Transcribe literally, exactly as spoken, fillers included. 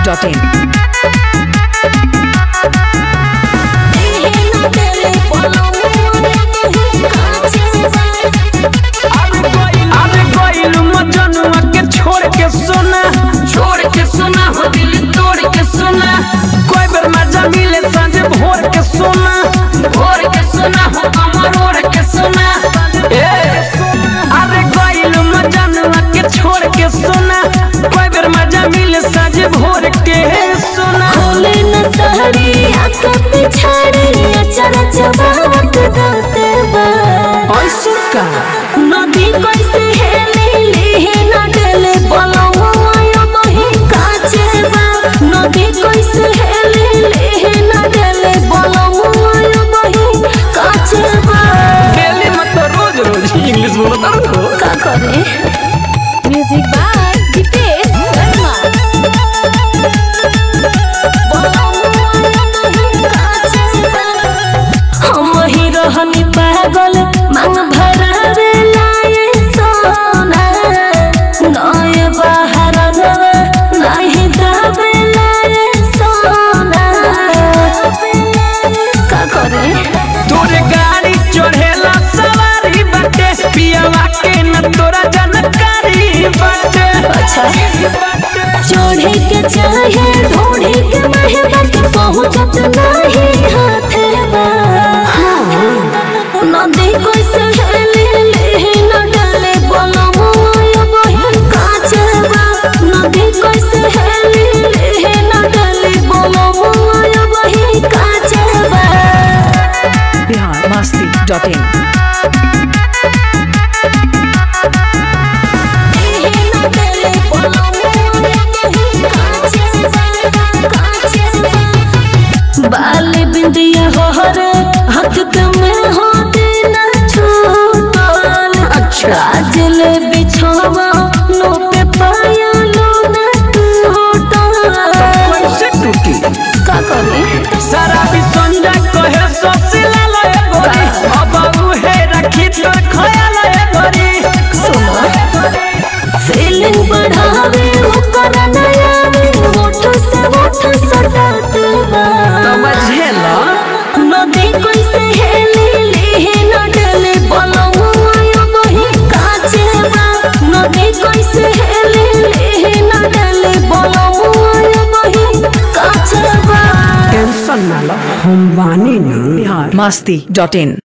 Dot in. अरे गोइलू मजनुआ के छोड़ के सोना छोड़ के सोना हो दिल तोड़ के सोना कोई बेर मजा मिले सांझे भोर के सोना भोर के सोना हो अमर ओढ़ के सोना ए अरे गोइलू मजनुआ के छोड़ के सोना कोई बेर मजा मिले सांझे भोर के सोना खोले न सहरी आका पिछाड़ी अचरा चबावत दाते बा ऐसे का नदी कैसे हेले ले न डले बलवा आयो बही काचे बा नदी कैसे हेले ले न डले बलवा आयो बही काचे बा डेली मत रोज रोज इंग्लिश बोलता रहो का करे म्यूजिक बाय दीपेश वर्मा हम ही रहनी पागल मांग भरावे लाए सोना नए बाहर नहीं दावे लाए सोना का करे तोरे गाड़ी चढ़ेला सवारी बाटे पियावा के न तोरा जानकारी बाटे अच्छा चढ़े के चाहे ढूंढे के महबत पहुंचत नहीं हाथे बा नदी कैसे हेले ले न डले बलवा आयो बही काचे बा नदी कैसे हेले ले न डले बलवा आयो बही काचे बा बिहार मस्ती डॉट इन। बाल बिंदिया होर हाथ में होते न छूटल काजल बिछवा नो पे पाया लो न टूटल कैसे टूटी का करे सारा भी संजा कहे सोसिला लय गोरी अब उहे रखी तोर खयाल लय गोरी सुनो फीलिंग बढ़ावे ओकर नया ओठ से ओठ सटात बा समझेला नदी कैसे हेले ले न डले बलवा आयो बही काचे बा नदी कैसे हेले ले न डले बलवा आयो बही काचे बा टेंशन ना लो हम बानी ना बिहार मस्ती डॉट इन।